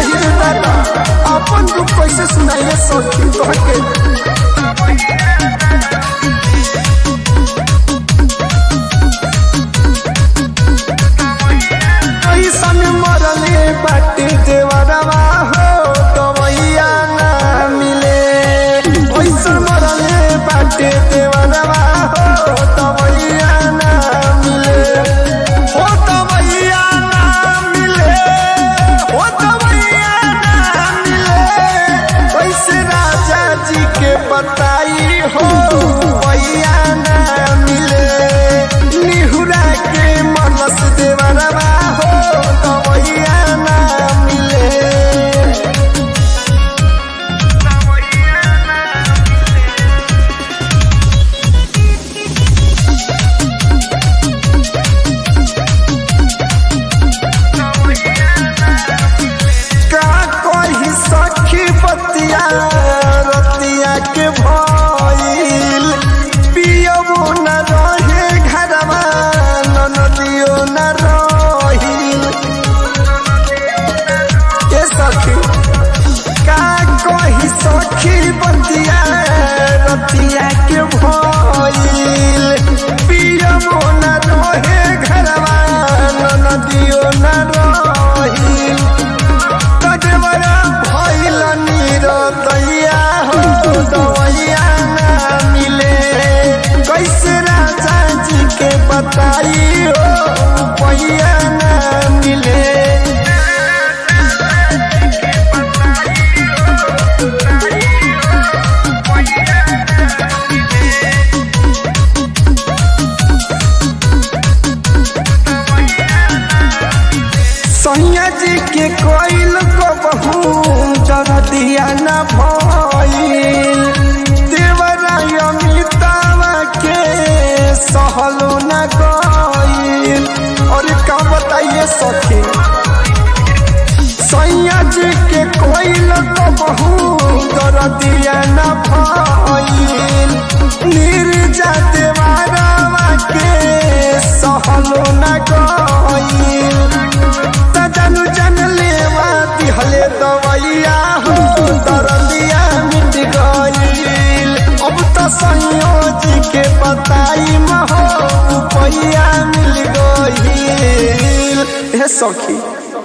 रे दादा अपन दुख कैसे सुनाइए सखी तोहके। ऐसा में मरले बाटे देवरवा हो दवैया ना मिले। ऐसा मरले बाटे देवरवा हो दवैया ना मिले। हो दवैया ना मिले, हो दवैया ना मिले। कैसे राजा जी के बताई हो दवैया ना मिले। निहुरा के मनस देवरवा रतिया के भइल पियबो न रहे घरवा ननदियो न रहिल। ए सखी का कही सखी बतिया रतिया के भइल पियबो न रहे घरवा ननदियो न रहिल। कजवरा भइल दैया हो दवैया ना मिले। कैसे राजा जी के बताई हो पैया ना मिले। सैया जी के कोइल को बहू जरा दिया न भइल। देवरा अमितावा के सहलो न गइल। और का बताइए सखी सैया जी के कोइल को बहू जरा दिया न भइल। निर्जा देवरावा के सहलो न गइल। तनु जन लेवा दिहले दवैया हो दरदिया मिट गइल। अब तो संयोजी के बताई महो पैया मिल गइल। हे सखी।